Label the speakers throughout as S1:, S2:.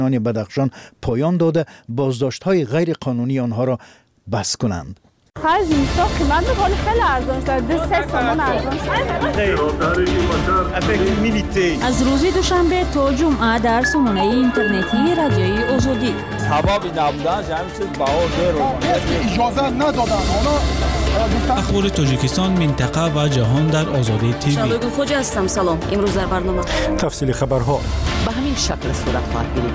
S1: بدخشان پایان داده بازداشت‌های غیر قانونی آنها را بس کنند.
S2: خرج اینستا قیمت خیلی ارزان شده، 3 تومان ارزان شده.
S3: از روز دوشنبه تا جمعه در سامانه اینترنتی رادیوی آزادی.
S4: حبابی نبودن همین چیز بهار رو
S5: اجازه ندادن.
S6: اخبار تاجیکستان، منطقه و جهان در آزادی تیوی.
S3: شبگون خوجا هستم. سلام. امروز در برنامه
S5: تفصیل خبرها
S7: به همین شکل صورت خواهد گرفت.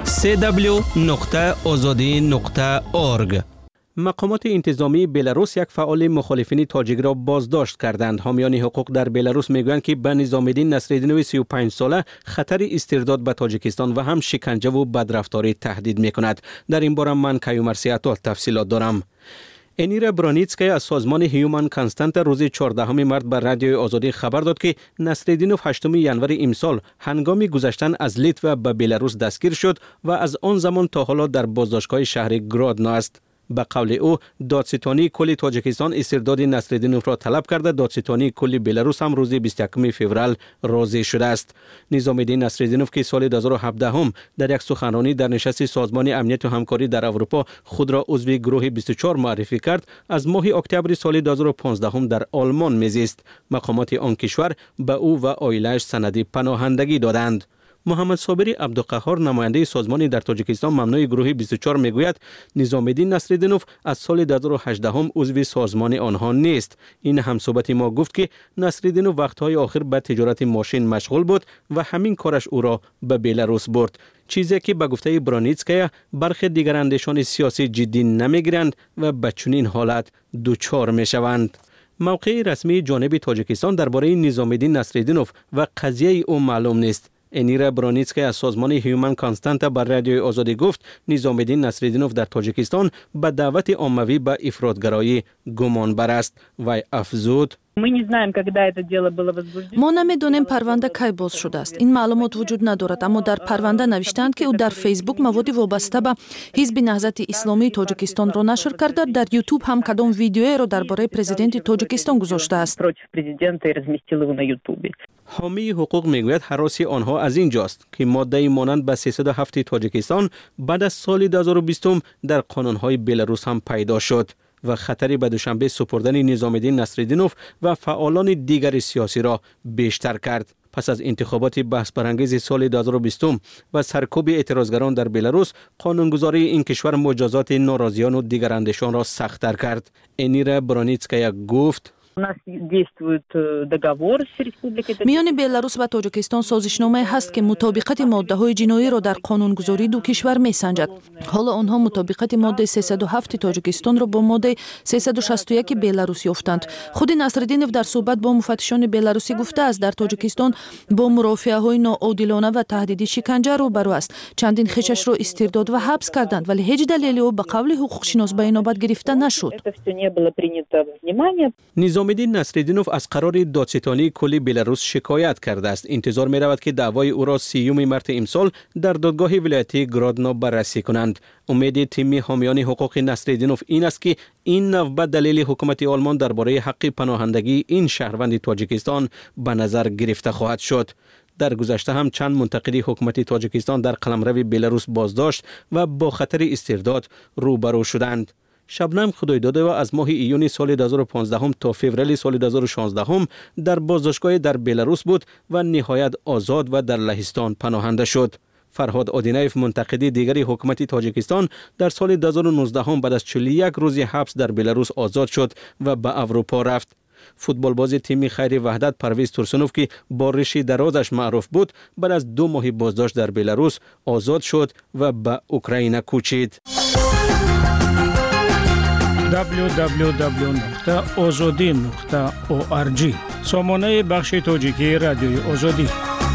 S8: www.azadi.org. مقامات انتظامی بلاروس یک فعال مخالفین تاجیک را بازداشت کردند. حامیان حقوق در بلاروس میگویند که به نظام‌الدین نصرالدینوی 35 ساله خطر استرداد به تاجیکستان و هم شکنجه و بدرفتاری تهدید میکند. در این باره من کیومر سیاتال تفصیلات دارم. انیرا برانیتسکای از سازمان هیومن کانستانت روز 14 مارس بر رادیوی آزادی خبر داد که نصرالدینوف 8 ینوار امسال هنگام گذشتن از لیتو به بلاروس دستگیر شد و از آن زمان تا حالا در بازداشتگاه شهر گرادنو است. به قول او دادستانی کل تاجیکستان استرداد نصرالدینوف را طلب کرده. دادستانی کل بلاروس هم روز 21 فوریه راضی شده است. نظام‌الدین نصرالدینوف که سال 2017 در یک سخنرانی در نشست سازمان امنیت و همکاری در اروپا خود را عضو گروه 24 معرفی کرد، از ماه اکتبر سال 2015 در آلمان میزیست. مقامات آن کشور به او و عائله‌اش سند پناهندگی دادند. محمد صابری عبدالقهار نماینده سازمان در تاجیکستان ممنوع گروه 24 میگوید نظام‌الدین نصرالدینوف از سال 2018 عضو سازمان آنها نیست. این همصحبت ما گفت که نصرالدینوف وقتهای آخر به تجارت ماشین مشغول بود و همین کارش او را به بلاروس برد، چیزی که به گفته برانیتسکایا برخی دیگر اندیشان سیاسی جدی نمیگیرند و به چنین حالت دچار میشوند. موقع رسمی جانب تاجیکستان درباره نظام‌الدین نصرالدینوف و قضیه او معلوم نیست. انیرا برانیتسکای از سازمان هیومن کانستانت بر رادیوی آزادی گفت نظام‌الدین نصرالدینوف در تاجیکستان به دعوت عمومی به افراطگرایی گمانبر است و افزود
S9: ما نمیدونیم پرونده کی باز شده است. این معلومات وجود ندارد، اما در پرونده نوشتند که او در فیسبوک مواد وابسته به حزب نهضت اسلامی تاجیکستان را نشر کرده. در یوتیوب هم کدام ویدیویی را درباره پرزیدنت تاجیکستان گذاشته است.
S8: حامی حقوق میگوید هراسی آنها از اینجاست که ماده مانند به 307 تاجیکستان بعد از سال 2020 در قانون‌های بلاروس هم پیدا شد و خطری به دوشنبه سپردن نظام‌الدین نصرالدینوف و فعالان دیگر سیاسی را بیشتر کرد. پس از انتخابات بحث برانگیز سال 2020 و سرکوب اعتراضگران در بلاروس، قانونگذاری این کشور مجازات ناراضیان و دیگر اندیشان را سخت‌تر کرد. انیرا برانیتسکایا گفت
S9: میان بلاروس و تاجیکستان سازشنامه هست که مطابقت ماده‌های جنایی را در قانونگذاری دو کشور میسنجد. حالا آنها مطابقت ماده 307 تاجیکستان را با ماده 361 بلاروس یافتند. خود نصرالدینوف در صحبت با مفتشان بلاروسی گفته است در تاجیکستان با مرافعه‌های ناعادلانه و تهدید شکنجه روبرو است. چندین خویشش را استرداد و حبس کردند، ولی هیچ دلیلی او به قول حقوقشناس به اینابت گرفته نشد.
S8: نظام‌الدین نصرالدینوف از قرار دادستانی کل بلاروس شکایت کرده است. انتظار می رود که دعوای او را 30 مارس امسال در دادگاه ولایتی گرادنو بررسی کنند. امید تیم حامیان حقوق نصرالدینوف این است که این نوع به دلیل حکومت آلمان درباره حق پناهندگی این شهروند تاجیکستان به نظر گرفته خواهد شد. در گذشته هم چند منتقدی حکومت تاجیکستان در قلمرو بلاروس بازداشت و با خطر استرداد روبرو شدند. شبنم خدایداده و از ماه ایون سال 2015 تا فوریه سال 2016 در بازداشتگاه در بلاروس بود و نهایت آزاد و در لهستان پناهنده شد. فرهاد آدینایف منتقدی دیگری حکومت تاجیکستان در سال 2019 بعد از 41 روز حبس در بلاروس آزاد شد و به اروپا رفت. فوتبالباز تیم خیر وحدت پرویز تورسنوف که با ریش درازش معروف بود بعد از 2 ماه بازداشت در بلاروس آزاد شد و به اوکراین کوچید.
S6: www.azadi.org سامانه بخش تاجیکی رادیوی آزادی.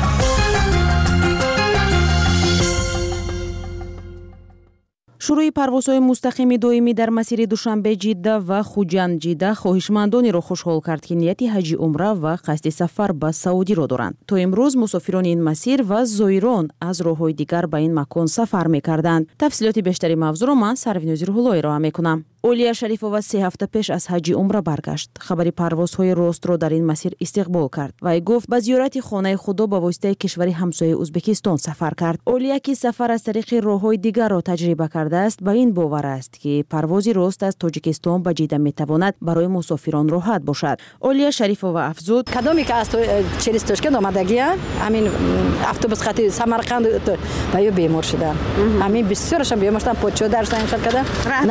S10: شروع پروازهای مستقیم دائمی در مسیر دوشنبه جده و خوجند جده خواهشمندانی را خوشحال کرد که نیت حج عمره و قصد سفر به سعودی را دارند. تا امروز مسافران این مسیر و زائران از راه‌های دیگر به این مکان سفر می‌کردند. تفصیلات بیشتری موضوع را من سروینوز روح‌اللهی را می‌کنم. اولیا شریفова 3 هفته پیش از حج عمره برگشت. خبری پروازهای راست را در این مسیر استقبال کرد. وی گفت به زیارت خانه خدا به واسطه کشور همسایه ازبکستان سفر کرد. اولیا که سفر از طریق راههای دیگر را تجربه کرده است، به این باور است که پرواز راست از تاجیکستان به جده میتواند برای مسافران راحت باشد. اولیا شریفova افزود:
S11: کدامی که از چریز تاشکند آمدگیه، همین اتوبوس خطی سمرقند باید بیمار شدن. همین بسیارشون بیمار شدن، پوچو درشتن این خیل کده.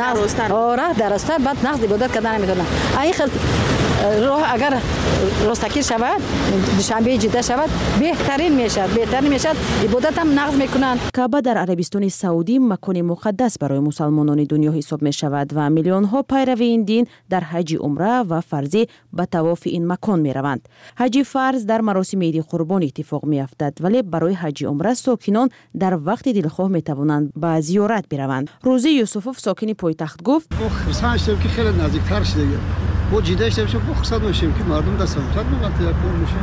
S11: راه درسته بعد نقض دیبودت کردن نمیتونن. این خیل راه اگر راستگیر شود، دوشنبه جده شود، بهترین میشد. عبادت هم نقض میکنن.
S10: کعبه در عربستان سعودی مکان مقدس برای مسلمانان دنیا حساب می شود و میلیون ها پیرو این دین در حج عمره و فرضی به طواف این مکان می روند. حج فرض در مراسم عید قربان اتفاق می افتد، ولی برای حج عمره ساکنان در وقت دلخواه می توانند به زیارت بروند. روزی یوسفوف ساکن پایتخت گفت:
S5: خصوصا که خیلی نزدیکتر شده. با جیده اشته بخصد میشیم که مردم در سمتر وقتی یکون میشه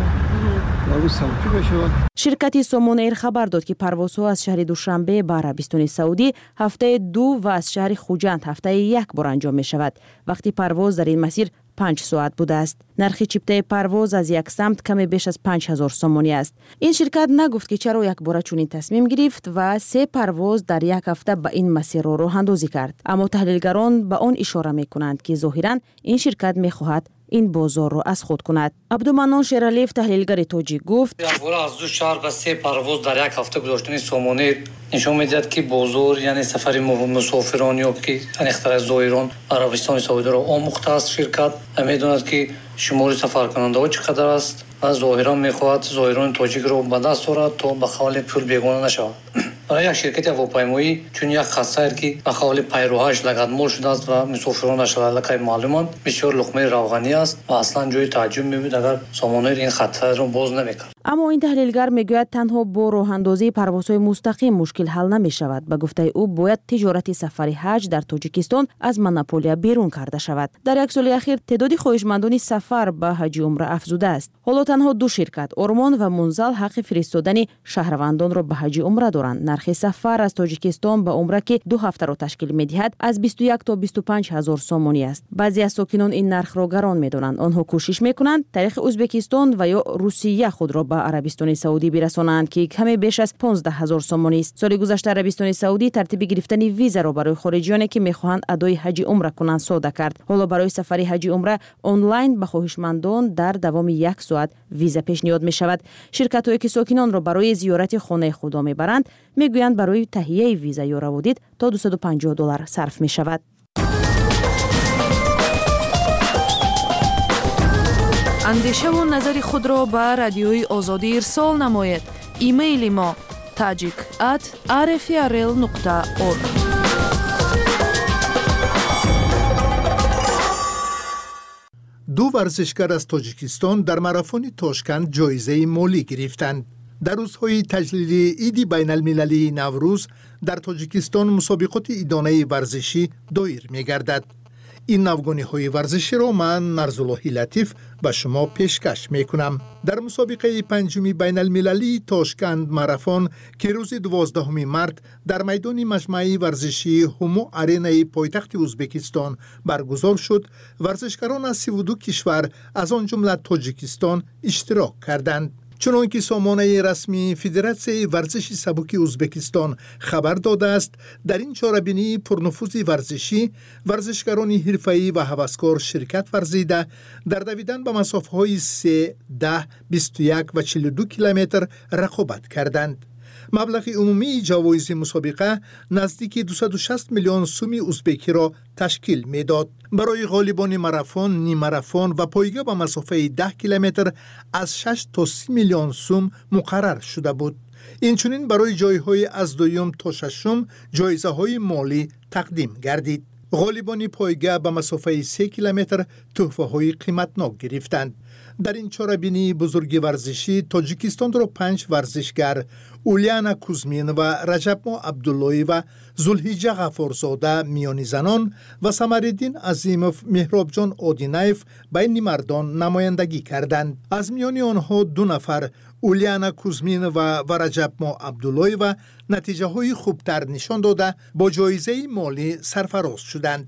S5: مردم سمتی بشه.
S10: شرکت سومون ایر خبر داد که پروازها از شهر دوشنبه به عربستان سعودی هفته 2 و از شهر خوجند هفته 1 بار انجام می شود، وقتی پرواز در این مسیر 5 ساعت بوده است. نرخ چیپته پرواز از یک سمت کمی بیش از 5000 سومانی است. این شرکت نگفت که چرا یک بار چنین تصمیم گرفت و 3 پرواز در یک هفته به این مسیر را راه اندازی کرد. اما تحلیلگران به آن اشاره می کنند که ظاهراً این شرکت می خواهد این بازار را از خود کند. عبدالمنان شیرالیف تحلیلگر توجیه گفت:
S12: یک بار از 2 شهر به 3 پرواز در یک هفته گذاشتن سومانی نشون میدهد که بازار یعنی سفر مسافران یا که اختراع زائران عربستان سعودی را آموخته است. شرکت میداند که شمار سفر کننده ها چقدر است و ظاهرا میخواهد زائران تاجیک را به دست آورد تا به خال پول بیگانه نشود. برای یک شرکت هواپیمایی چون یک خطر که به خال پیروهاش لگدمال شده است و مسافرانش لکه معلومند بسیار لقمه روغنی است و اصلا جای تعجب میبود اگر سامانه این خطر را باز نمیکرد.
S10: اما این تحلیلگر میگوید تنها با راه اندازی پروازهای مستقیم مشکل حل نمی شود. به گفته او باید تجارت سفر حج در تاجیکستان از مونوپولیا بیرون کرده شود. در یک سال اخیر تعداد خواهشمندان سفر به حج عمره افزوده است. حالا تنها 2 شرکت آرمان و منزل حق فرستادن شهروندان را به حج عمره دارند. نرخ سفر از تاجیکستان به عمره که 2 هفته را تشکیل می‌دهد از 21 تا 25 هزار سومانی است. بعضی از ساکنان این نرخ را گران می‌دانند. آنها کوشش می‌کنند طریق ازبکستان و یا روسیه خود را به عربستان سعودی برسانند که کمی بیش از 15000 سومانی است. سال گذشته عربستان سعودی ترتیب گرفتن ویزا را برای خارجیانی که می‌خواهند ادای حج عمره کنند ساده کرد. حالا برای سفر حج عمره آنلاین به خواهشمندان در دوام 1 ساعت ویزا پیشنهاد می‌شود. شرکت‌هایی که ساکنان را برای زیارت خانه خدا می‌برند میگویند برای تهیه ویزا یا روادید تا $250 صرف می شود. اندیشه و نظر خود را به رادیوی آزادی ارسال نمایید. ایمیل ما tajik@rfrl.org.
S13: دو ورزشکار از تاجیکستان در ماراتون تاشکند جایزه مالی گرفتند. در روزهای تجلیل عید بین المللی نوروز در تاجیکستان مسابقات ایدانه ورزشی دایر می گردد. این نوگانی های ورزشی را من نرزالله لطیف به شما پیشکش می کنم. در مسابقه 5 بین المللی تاشکند ماراتون که روز 12 مارس در میدان مجمع ورزشی همو آرینای پایتخت ازبکستان برگزار شد، ورزشکاران از 32 کشور از آن جمله تاجیکستان اشتراک کردند. چنانکه سامانه رسمی فدراسیون ورزش سبک ازبکستان خبر داده است، در این چاره‌بینی پرنفوذ ورزشی ورزشکاران حرفه‌ای و هوسکار شرکت ورزیده در دویدن به مسافه‌های 3, 10, 21 و 42 کیلومتر رقابت کردند. مبلغ عمومی جوایز مسابقه نزدیک 260 میلیون سوم ازبکی را تشکیل میداد. برای غالبان ماراتون، نیم ماراتون و پایگاه به مسافه 10 کیلومتر از 6 تا 30 میلیون سوم مقرر شده بود. اینچنین برای جایهای از 2 تا 6 جایزه های مالی تقدیم گردید. غالبان پایگاه به مسافه 3 کیلومتر تحفه های قیمتناک گرفتند. در این چاره‌بینی بزرگ ورزشی تاجیکستان را 5 ورزشگر اولیانا کوزمین و رجبما عبداللهی و زلحجه غفارزاده میانی زنان و سمرالدین عظیموف مهرابجان آدینایف بین مردان نمایندگی کردند. از میان آنها 2 نفر اولیانا کوزمین و رجبما عبداللهی و نتیجه های خوبتر نشان داده با جایزه مالی سرفراز شدند.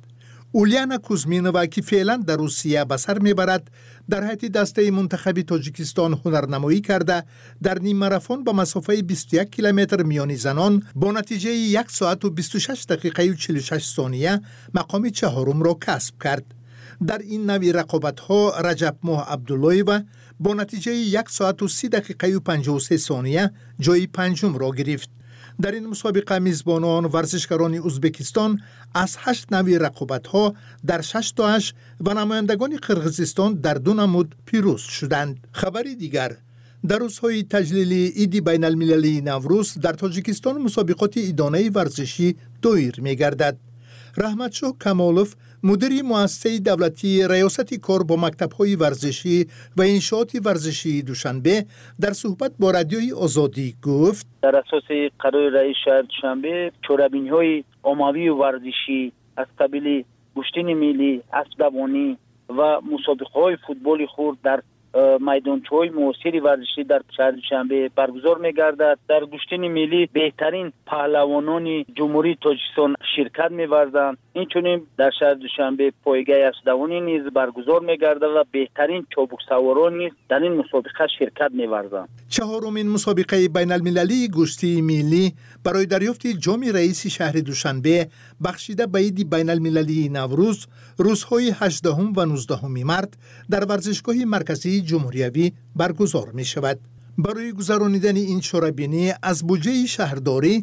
S13: اولیانا کوزمینووا که فعلا در روسیه به سر میبرد در حیط دسته منتخب تاجیکستان هنرنمایی کرده در نیم ماراتون با مسافه 21 کیلومتر میانی زنان با نتیجه 1 ساعت و 26 دقیقه و 46 ثانیه مقام چهارم را کسب کرد. در این نوع رقابت‌ها رجب ماه عبداللهیوا با نتیجه 1 ساعت و 30 دقیقه و 53 ثانیه جای پنجم را گرفت. در این مسابقه میزبانان ورزشکاران ازبکستان از 8 نوع رقابت‌ها در 6 تا 8 و نمایندگان قرقیزستان در 2 نمود پیروز شدند. خبری دیگر، در روزهای تجلیل عید بین المللی نوروز در تاجیکستان مسابقات عیدانه ورزشی دایر می‌گردد. رحمتشاه کمالوف مدیر مؤسسه دولتی ریاست کار با مکتب‌های ورزشی و انشاءات ورزشی دوشنبه در صحبت با رادیوی آزادی گفت
S14: در اساس قرار رئیس شهر دوشنبه چورابین‌های عمومی ورزشی از قبیل گشتین ملی، اسب‌دوانی و مسابقه‌های فوتبال خرد در میدانچه‌های معاصر ورزشی در شهر دوشنبه برگزار می‌گردد. در گشتین ملی بهترین پهلوانان جمهوری تاجیکستان شرکت می‌ورزند. اینچنین در شهر دوشنبه پایگاه اسب‌دوانی نیز برگزار می‌گردد و بهترین چابک سواران نیز در این مسابقه شرکت می‌ورزند.
S13: چهارمین مسابقه بین المللی گشتی ملی برای دریافت جام رئیس شهر دوشنبه بخشیده به عید بین المللی نوروز روزهای 18 و 19 مارس در ورزشگاه مرکزی جمهوریوی برگزار می شود. برای گذرانیدن این چورابینی از بودجه شهرداری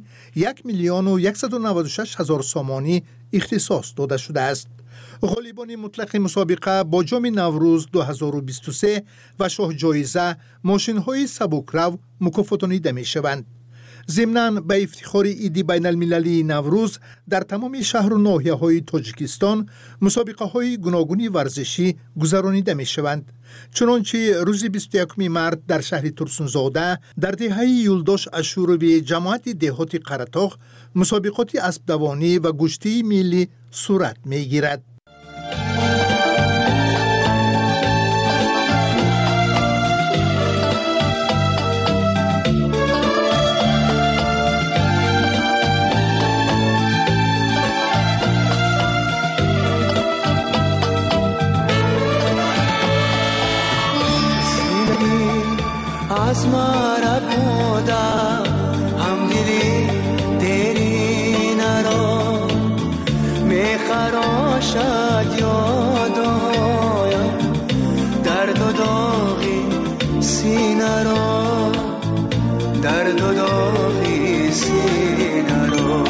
S13: 1,196,000 سامانی اختصاص داده شده است. غالبان مطلق مسابقه با جام نوروز 2023 و شاه جایزه ماشین‌های سبکرو مکافاتانیده می شوند. ضمناً به افتخار عید بین المللی نوروز در تمام شهر و ناحیه‌های تاجیکستان مسابقه‌های گوناگون ورزشی گذرانیده می‌شوند. چنانچه روز 21 مارس در شهر ترسونزاده در دهه یولداش اشوروی جماعت دهات قره‌طاق مسابقات اسب‌دوانی و گشتی ملی صورت می‌گیرد.
S15: از مرا بودم هم دلی دیری نرا میخراشد یادایم درد و داغی سینه را درد و داغی سینه را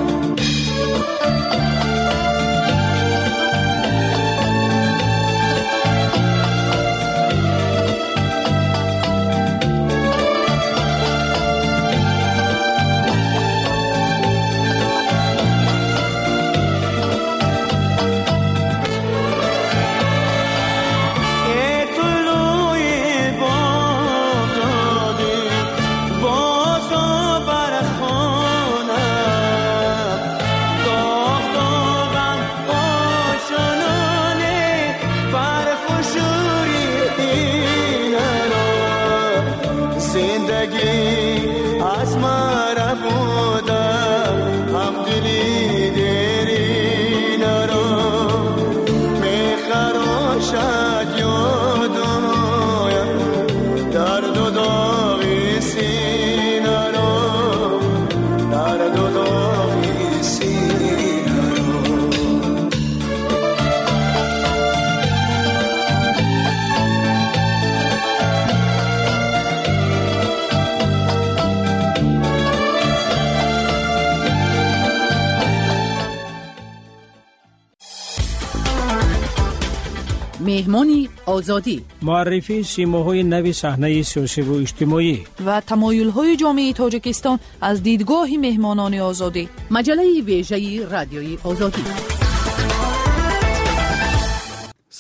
S7: مهمانی آزادی،
S6: معرفی سیماهای نوی صحنه سیاسی و اجتماعی
S9: و تمایل‌های جامعه تاجیکستان از دیدگاه مهمانان آزادی.
S7: مجله ویژه رادیوی آزادی.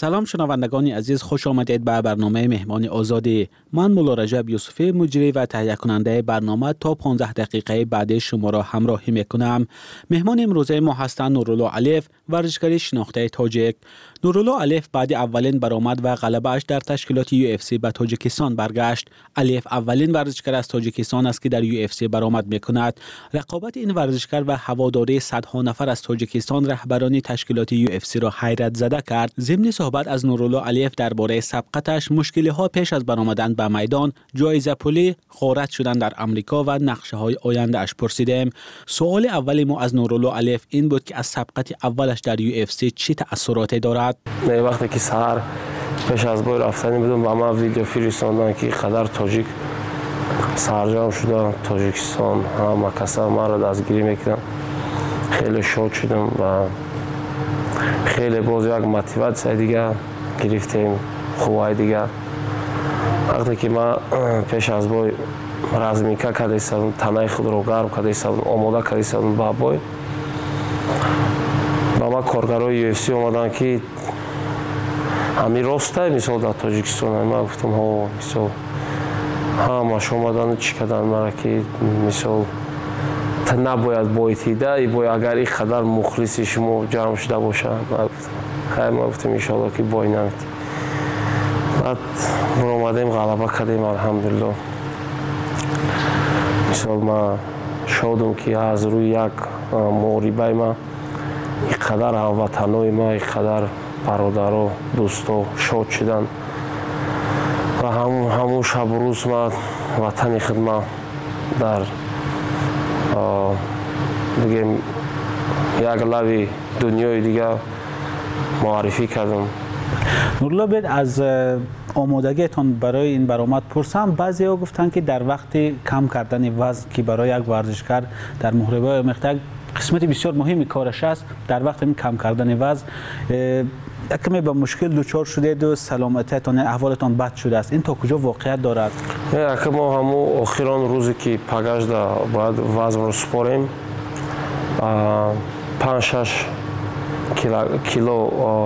S8: سلام شنوندگان عزیز، خوش آمدید به برنامه مهمان آزادی. من مولا رجب یوسفی، مجری و تهیه کننده برنامه، تا 15 دقیقه بعد شما را همراهی میکنم. مهمان امروزه ما هستند نورالله علیف، ورزشکار شناخته تاجیک. نورالله علیف بعد اولین برآمد و غلبه‌اش در تشکیلات UFC به تاجیکستان برگشت. علیف اولین ورزشکار از تاجیکستان است که در UFC برآمد میکند. رقابت این ورزشکار و هواداری صدها نفر از تاجیکستان رهبران تشکیلات UFC را حیرت زده کرد. ضمن صحبت از نورالله علیف درباره سبقتش، مشکل‌ها پیش از برآمدن به میدان، جایزه پولی، غارت شدن در امریکا و نقشه‌های آینده اش پرسیدیم. سوال اول ما از نورالله علیف این بود که از سبقت اولش در UFC چه تأثیراتی دارد؟
S16: وقتی که سحر پیش از بای رفتنی بودم با من ویدیو فرستادن که قدر تاجیک سرجام شدن تاجیکستان، همه کسا ما را دستگیری میکردن. خیلی شاد شدم و خیلی باز یک موتیواسیون دیگه گرفتیم، خوبای دیگه. وقتی که ما پیش از بای رزمیکا کرده ایستادم، تنه خود رو گرم کرده ایستادم، آماده کرده ایستادم با بای. با ما کارگرای UFC اومدن که همین راسته مثال در تاجیکستان. ما گفتم ها مثال ما شما اومدن چی کردن مرا که مثال تا نباید بایتیده ای باید اگر این قدر مخلصی شما جمع شده باشه. خیلی ما گفتم انشاءالله که بای نمیدی. بعد برآمدیم غلبه کردیم الحمدلله. مثال ما شادم که از روی یک محاربه ما اینقدر هموطنای ما، اینقدر برادر و دوستا شاد شدن و همون شب و روز ما وطن خدمت در بگیم یک لبی دنیای دیگه معرفی کردم.
S8: نورالله بید از آمادگیتان برای این برآمد پرسم. بعضی ها گفتن که در وقت کم کردن وزن که برای یک ورزشکار در محاربه مقطع قسمت بسیار مهمی کارش است، در وقت این کم کردن وزن کمی به مشکل دچار شدید و سلامتیتان احوالتان بد شده است. این تا کجا واقعیت دارد؟
S16: ما همون آخران روزی که پگشت باید وزن رو سپاریم 5-6 کیلو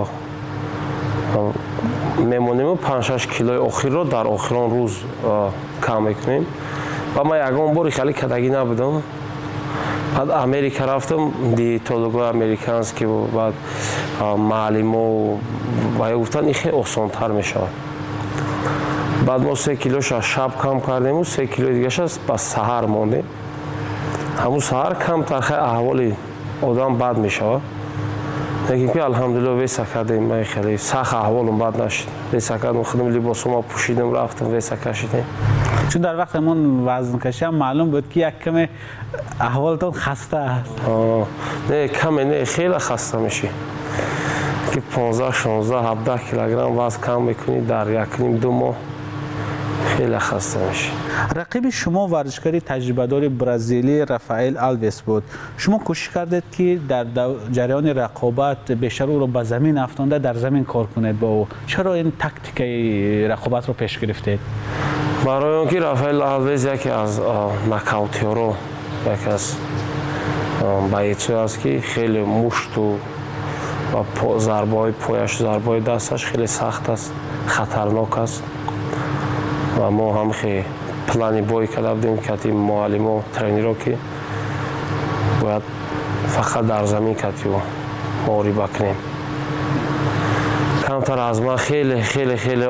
S16: میمونیم و 5-6 کیلوی آخر رو در آخران روز کم میکنیم. و ما یکم باری خیلی کدگی نبودم. بعد امریکا رفتم دیتولوگ امریکانس که بعد معلم و گفتن این خیلی آسان‌تر میشه. بعد ما 3 کیلوش شب کم کردیم و 3 کیلو دیگه است با سحر مونده. همون سحر کم تر خیلی احوال آدم بد میشه. لیکن که الحمدلله ویسا کردیم. من خیلی سخت احوالم بد نشد. ویسا کردم، خودم لباسم پوشیدم رفتم ویسا کشیدیم.
S8: چون در وقت من وزن کشیدم معلوم بود که یک کم احوالتان خسته است.
S16: نه کم نه، خیلی خسته میشی که 15 16 17 کیلوگرم وزن کم میکنی در 1.5-2 ماه. خیلی خسته میشی.
S8: رقیب شما ورزشکار تجربه دار برزیلی رافائل آلویس بود. شما کوشش کردید که در جریان رقابت بیشتر او را به زمین افکنده در زمین کار کنید با او. چرا این تاکتیک رقابت رو پیش گرفتید؟
S16: برای اونکه رافائل آلویس یکی از ناکاوتیورا، یکی از بایچو است که خیلی مشت و ضربه‌های پایش، ضربه‌های دستش خیلی سخت است، خطرناک است. و ما هم خیلی پلانی بای کرده بودیم که معلم و ترینرها که باید فقط در زمین کتی و محاربه کنیم. کمتر از ما خیلی خیلی خیلی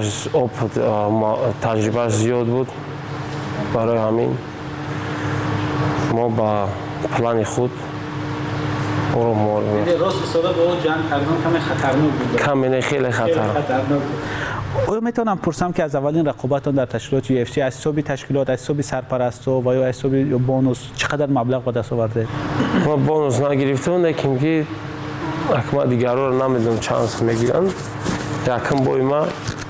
S16: تجربهش زیاد بود. برای همین ما با پلان خود او رو محاربه.
S8: راست حسابه با اون جنگ کردن کمی خطرناک بود.
S16: کمی خیلی خطرناک.
S8: آیا میتونم پرسم که از اولین رقابتان در تشکیلات UFC از حساب تشکیلات، از حساب سرپرستو و یا از حساب بونوس چقدر مبلغ به دست آورده؟
S16: ما بونوس نگرفتم، لیکن که اکما دیگرها رو نمیدونم چانس میگیرن. یکم بای ما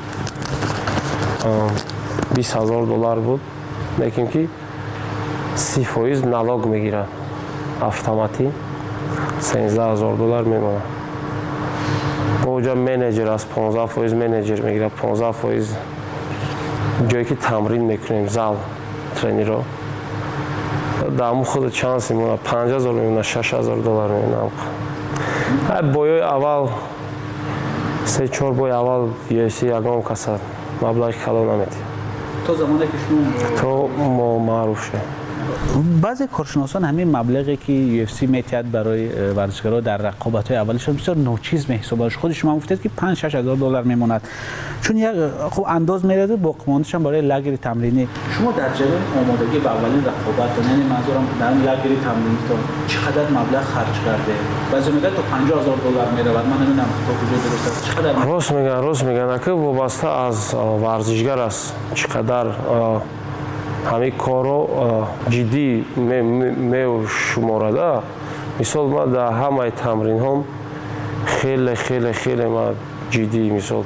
S16: $20,000 بود، لیکن که 30% نالوگ میگیرن автомати. $13,000 میمونه. اونجا منیجر از 15% منیجر میگیره، 15% جایی که تمرین میکنیم زال ترینرها. دامو خود چانس میمونه $5,000 میمونه، $6,000 میمونه. بایای اول 3-4 бой аввал UFC ягон каса маблағи калон намедиҳад.
S6: تو زمانی که شما
S16: تو معروف شد.
S6: بعضی کارشناسان همین مبلغی که UFC میتید برای ورزشکارا در رقابت‌های اولشون بسیار ناچیز میحسابش. خود شما گفتید که 5-6 هزار دلار میموند. چون یک خب انداز میرده باقیماندش هم برای لگر تمرینی. شما در جریان آمادگی به اولین رقابت یعنی منظورم در لگر تمرینی تو چقدر مبلغ خرج کرده؟ بعضی میگن تو 50,000 دلار میرود. من نمیدونم تا کجا درسته. چقدر؟
S16: راست میگن که وابسته از ورزشگر است. چقدر همین کارو جدی میشمارده. مثال ما در همه تمرین هم خیلی ما جدی مثال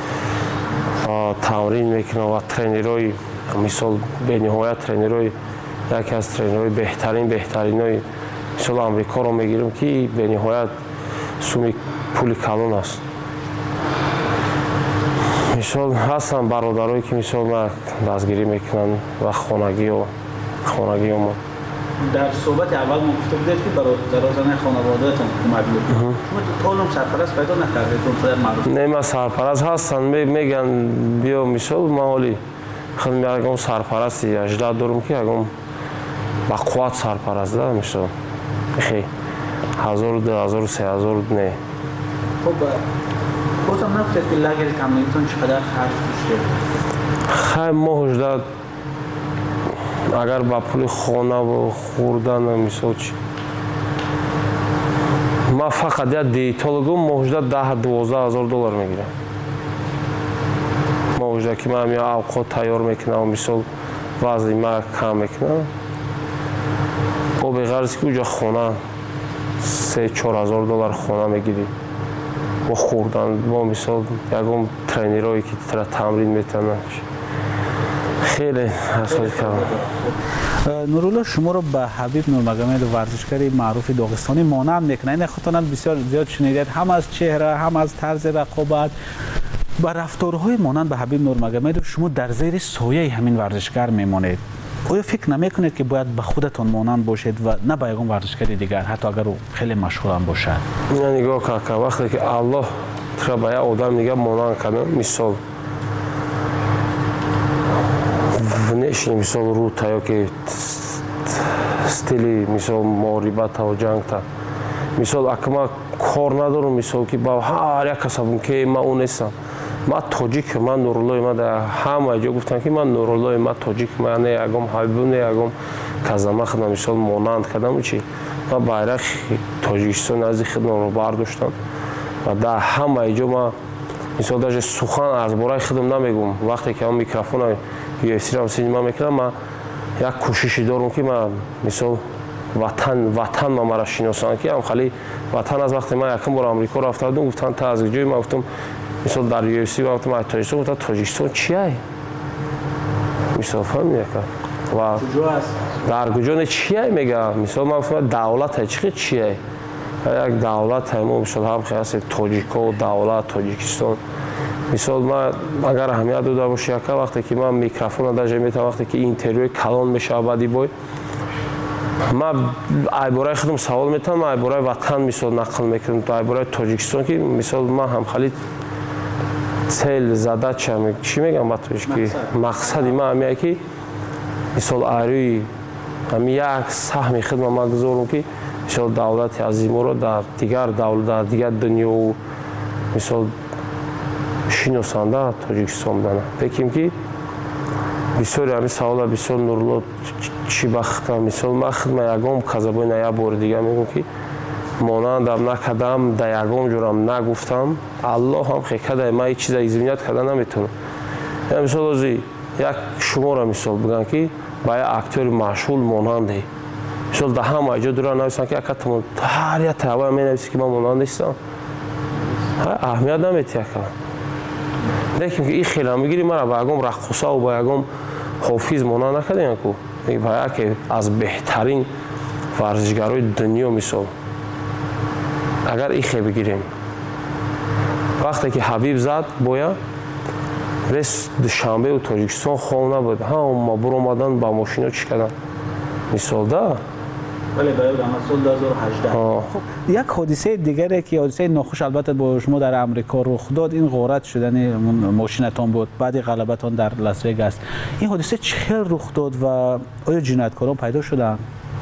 S16: تمرین میکنم و ترینرای مثال به نهایت ترینرای یکی از ترینرای بهترینای مثال آمریکا رو میگیرم که به نهایت سومی پول کلان است. مثال هستن برادرایی که مثال ما دستگیری میکنن و خانگی هم
S6: در صحبت اول ما گفته بودید که برادران خانواده‌تون کمک میکنن. شما تو هم سرپرست پیدا نکردید در معروف؟
S16: نه ما سرپرست هستن میگن بیا مثال مالی خود میگم سرپرستی 18 دارم که اگم با قوت سرپرست ده مثال خیلی 1000 3000 نه.
S6: خب بازم نفتید که لگر تمرینتون چقدر خرج میشه؟
S16: خیلی ما 18 اگر با پول خانه و خوردن مثال چی ما فقط یک دیتولوگم ما 10-12 هزار دلار میگیرم. ما که ما همین اوقات تیار میکنم مثال وزن ما کم میکنم با بغرض که اونجا خانه 3-4 هزار دلار خانه میگیریم با خوردن با مثال یکم ترینرایی که تمرین میتونن خیلی حاصل کردم.
S6: نورالله شما رو به حبیب نورمگامد ورزشکار معروف داغستانی مانند میکنه. این خاطرات بسیار زیاد شنیدید هم از چهره هم از طرز رقابت با رفتارهای مانند به حبیب نورمگامد شما در زیر سایه همین ورزشکار میمانید. آیا فکر نمیکنید که باید به خودتون مانند باشید و نه به یگان ورزشکار دیگر حتی اگر او خیلی مشهور هم باشد؟
S16: نگاه که وقتی که الله ترا به یک آدم دیگه مانند کنه مثال نشین مثال رو تا که استیلی مثال معربت و جنگ تا مثال اکما کار ندارم مثال که با هر یک کسبم که ما اون نیستم. ما تاجیک من نورالله ما در همه جا گفتن که من نورالله ما تاجیک ما نه یگم حبیب نه یگم کازما خدمت مثال مانند کردم چی ما bayrak تاجیکستان از خدمت رو برداشتم و در همه جا ما مثال даже سخن از برای خدمت نمیگم. وقتی که من میکروفون UFC رو سینما میکنم ما یک کوششی دارم که ما مثال وطن ما مرا شناسان که هم خالی وطن از وقتی ما یکم بار آمریکا رفته بودم گفتن تا از کجایی ما گفتم مثال در UFC گفتم تاجیکستان گفتن تاجیکستان چیه مثال فهمیدی و در کجا چیه میگه مثال ما گفتم دولت چیه یک دولت ما مثال هم خیلی تاجیکا و دولت تاجیکستان مثال ما اگر اهمیت داده باشه که وقتی که من میکروفون داشته میتونم وقتی که اینترویو کلان میشه بعدی بای ما ایبرای خودم سوال میتونم ایبرای وطن مثال نقل میکنم تا ایبرای تاجیکستان که مثال ما هم خیلی цел задача چی میگم با توش که مقصد ما همیه که مثال آروی همی یک سهم خدمت ما گذارم که مثال دولت عظیم رو در دیگر دولت در دیگر دنیا و مثال شناسانده تاجیکستان دانه بکیم که بسیاری همی سوال بسیار نورالله چی بخته مثال ما خدمت یکم کذبای نه یک بار دیگه میگم که مانندم نکردم در یکم جورم نگفتم الله هم خیلی ما هیچ چیز ایزمینیت کرده نمیتونم. مثال ازی یک شما را مثال بگن که با یک اکتور مشهور ماننده مثال در همه جا دوران نویسن که اکتمون هر یک تحوه می نویسی که من مانند نیستم اهمیت نمیتیه کنم. لیکن که این خیلی هم بگیری من با یکم رقصه و با یکم حافظ مانند نکردیم که با یک از بهترین ورزشگرای دنیا مثال اگر این خیلی بگیریم وقتی که حبیب زد باید رس دوشنبه و تاجیکستان خواه نبود ما برو آمدن با ماشینا چی کردن مثال ده
S6: بله برای سال 2018. خب یک حادثه دیگری که حادثه ناخوش البته با شما در امریکا رخ داد، این غارت شدن ماشینتان بود بعد غلبتان در لاس وگاس. این حادثه چه رخ داد و آیا جنایتکاران پیدا شدند؟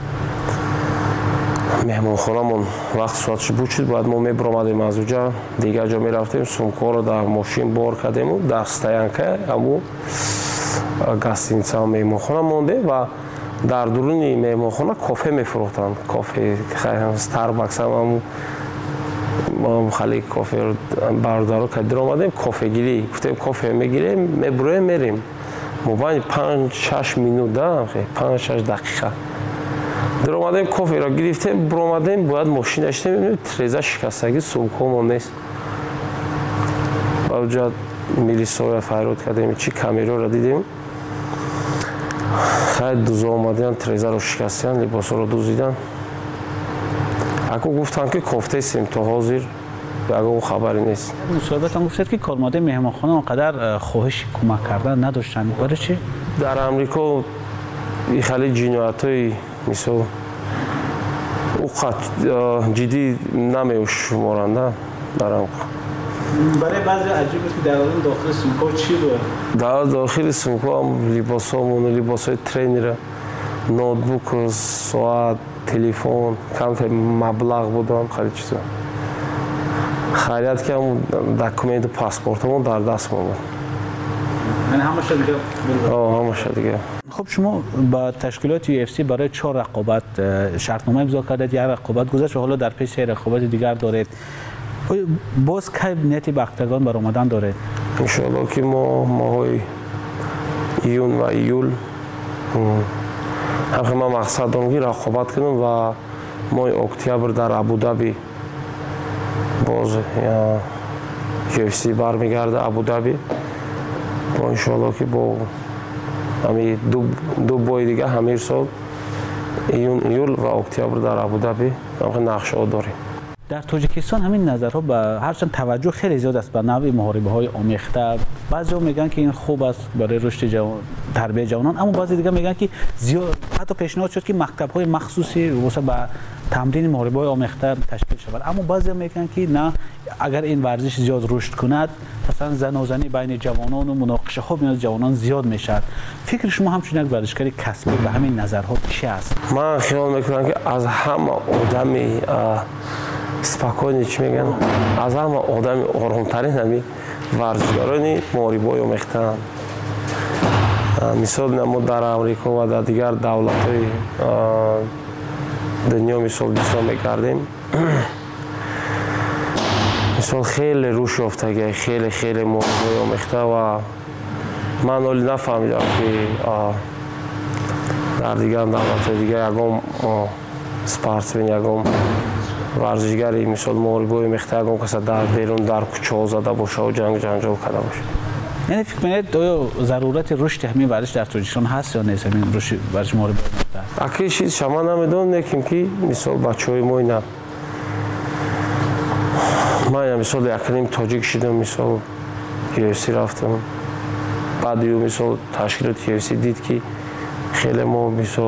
S16: меҳмонхонамон вақти соаташ буд шуд, бояд мо мебаромадем аз уҷа, дигар ҷо мерафтем, сумкаро дар мошин бор кардему, дар стоянка аму гостиница меҳмонхона мондем ва дар дуруни меҳмонхона кофе мефурӯхтанд. Кофе Starbucks аму хали коферо бардоро кард омадем, кофегирӣ гуфтем кофе мегирем, мебуроем мерем. Мобайни 5-6 минут 5-6 дақиқа дар омадем, коферо гирифтем, буромадем, бояд мошина шидем, треза шикастаги сумкамо нест. ба уҷа милисоя файрод кардем, чи камераро дидем. Хайр дуза омаден, трезаро шикастан, либосоро дузидан. Ако гуфтанд ки кофтесем то ҳозир ягон хабаре нест.
S6: мусоҳибатон гуфтед ки кормандаи меҳмонхона онқадар хоҳиши кӯмак кардан надоштанд. барои чӣ?
S16: Дар Амрико хали ҷиноятҳои мисол уқат ҷиддӣ намешуморанд дар Амрико.
S6: برای بعضی عجیبه که در اون داخل سومکا چی بود؟
S16: در داخل سومکا هم لباسامون، لباسای ترینر، نوتبوک، ساعت، تلفن، کم مبلغ بودم خرید چیزا. خرید که هم دکومنت پاسپورتمون در دست بود.
S6: یعنی همه شد دیگه؟
S16: همه شد دیگه.
S6: خب شما با تشکیلات UFC برای 4 رقابت شرطنامه امضا کردید، یک رقابت گذشت و حالا در پیش 3 رقابت دیگر دارید. باز کی نیتی به اکتاگون برآمدن داره؟
S16: انشاءالله که ما ماهای ایون و ایول همه مقصد دارم که رقابت کنم و ماه اکتبر در ابودابی باز UFC برمیگرده ابودابی. با انشاءالله که با همین دو بای دیگه همین سال ایون ایول و اکتبر در ابودابی همه نقشه داریم.
S6: در تاجیکستان همین نظرها به هرچند توجه خیلی زیاد است به نوع محاربه های آمیخته. بعضی میگن که این خوب است برای رشد تربیت جوانان، اما بعضی دیگه میگن که زیاد حتی پیشنهاد شد که مکتب های مخصوصی واسه به تمرین محاربه های آمیخته تشکیل شود. اما بعضی میگن که نه، اگر این ورزش زیاد رشد کند مثلا زناشویی بین جوانان و مناقشه ها بین جوانان زیاد میشد. فکر شما همچون یک ورزشکار کسبی به همین نظرها چی است؟
S16: من خیال میکنم که از همه آدمی спокойно чӣ мегӯям аз ҳама одами оромтарин ҳами варзишгарони моҳорибаҳои омехтаанд. мисол мо дар Амрико ва дар дигар давлатҳои дунё мисол бисёр мекардем. мисол хеле рушд ёфтагӣ, хеле моҳорибаҳои омехта ва ман оли нафаҳмидам ки дар дигар давлатҳои дигар ягон спортсмен, ягон ورزشگری مثل محاربه‌های مختلف کسی در بیرون در کوچه زده باشه و جنگ جنجال کرده باشه.
S6: یعنی فکر می‌کنید آیا ضرورت رشد همین ورزش در تاجیکستان هست یا نیست؟ همین رشد ورزش محاربه مختلف.
S16: اکی چیز شما نمیدونید که مثل بچه‌های ما اینا من مثل یکم تاجیک شدم، مثل UFC رفتم. بعد یه مثل تشکیلات UFC دید که خیلی ما مثل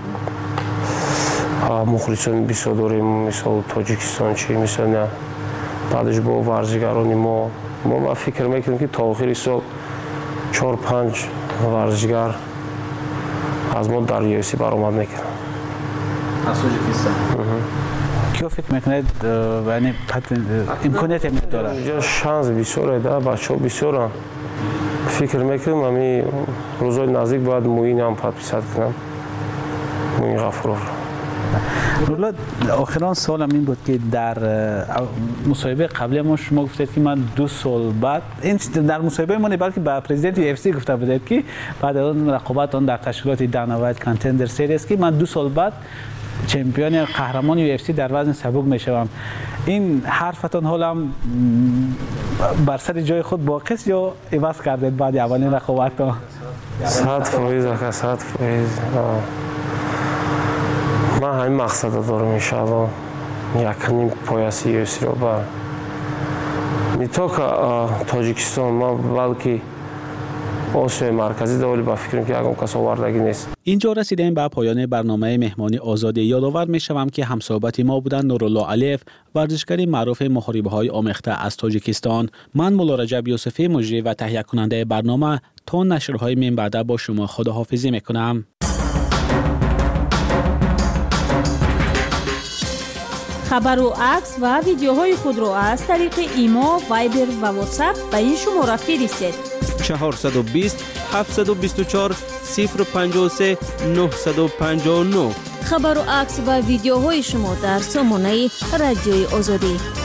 S16: مخلصان بسیار داریم، مثل تاجیکستان چی مثل نه. بعدش با ورزشگرانی ما فکر میکنیم که تا آخر سال 4-5 ورزشگر از ما در UFC برآمد میکنن.
S6: از تاجیکستان. کیا فکر میکنید یعنی امکانیت داره؟
S16: اینجا شانس بسیاره، بچه‌ها بسیارن. فکر میکنم همین روزهای نزدیک باید موین هم پادپیسات کنم. موین غفورov.
S6: رولا آخران سوالم این بود که در مصاحبه قبلی ما شما گفتید که من 2 سال بعد، این در مصاحبه ما نه بلکه با پرزیدنت UFC گفته بودید که بعد از اون رقابت در تشکیلات دانا وایت کانتندر سریز که من 2 سال بعد چمپیون قهرمان UFC در وزن سبک میشوم. این حرفتان حالا بر سر جای خود باقی است یا عوض کردید بعد اولین رقابت ها؟
S16: 100%. من همین مقصد دارم انشاءالله یکنیم پایاسی UFC رو با نه تا که تاجیکستان، ما بلکه آسیای مرکزی ده، ولی با فکرم که یگان کس آوردگی نیست.
S6: اینجا رسیدیم به پایان برنامه مهمانی آزادی. یادآور میشوم که همصحبت ما بودن نورالله علیف، ورزشکار معروف محاربه‌های آمیخته از تاجیکستان. من مولا رجب یوسفی مجری و تهیه کننده برنامه تا نشرهای من بعد با شما خداحافظی میکنم.
S3: خبر و عکس و ویدیوهای خود را از طریق ایما، وایبر و واتساپ به این شماره فرستید:
S8: 420 724 053 959.
S3: خبر و عکس و ویدیوهای شما در سامانه رادیوی آزادی.